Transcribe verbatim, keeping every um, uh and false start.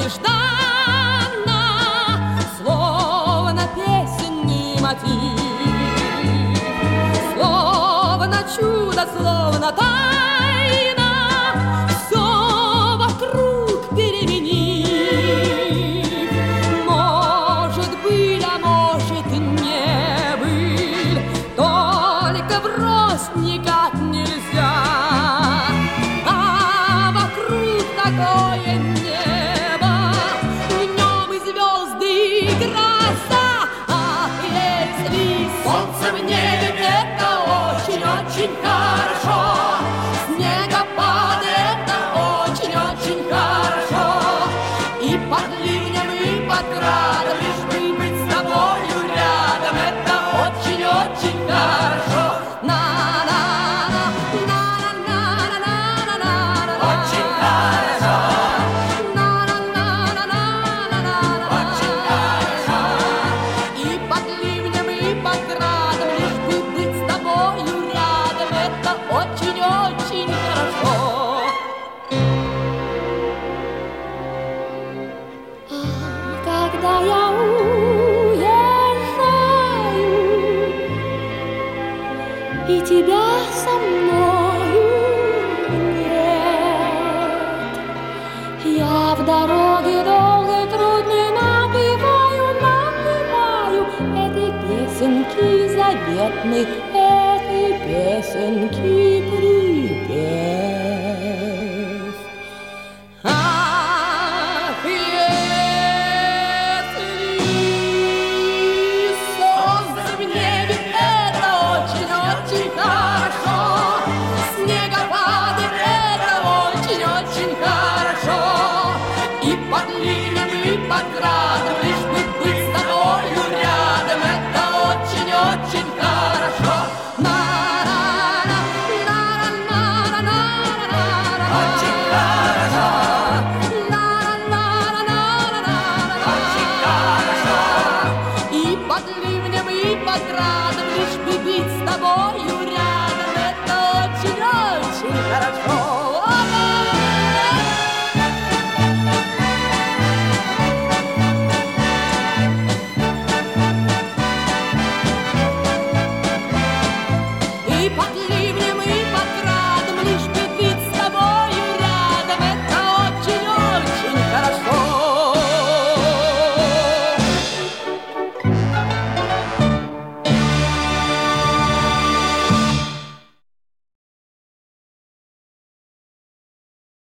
нежданно, словно песенный мотив, словно чудо, словно тайна, все вокруг переменив. Может быть, а может не быть, только врозь никак нельзя. А вокруг такое небо, в нем и звезды, и гроза. Ах, если солнце в небе, это очень-очень хорошо. Снегопад — это очень-очень хорошо. И под ливнем, и под градом, лишь бы быть с тобою рядом, это очень-очень хорошо. На-на-на, на-на-на-на-на-на-на. Очень хорошо. На-на-на-на-на-на-на. Очень хорошо. И под ливнем, и под градом, лишь бы быть с тобою рядом, это очень-очень хорошо. Когда я уезжаю, и тебя со мною нет, я в дороге долгой трудной напеваю, напеваю этой песенки заветной, этой песенки припев.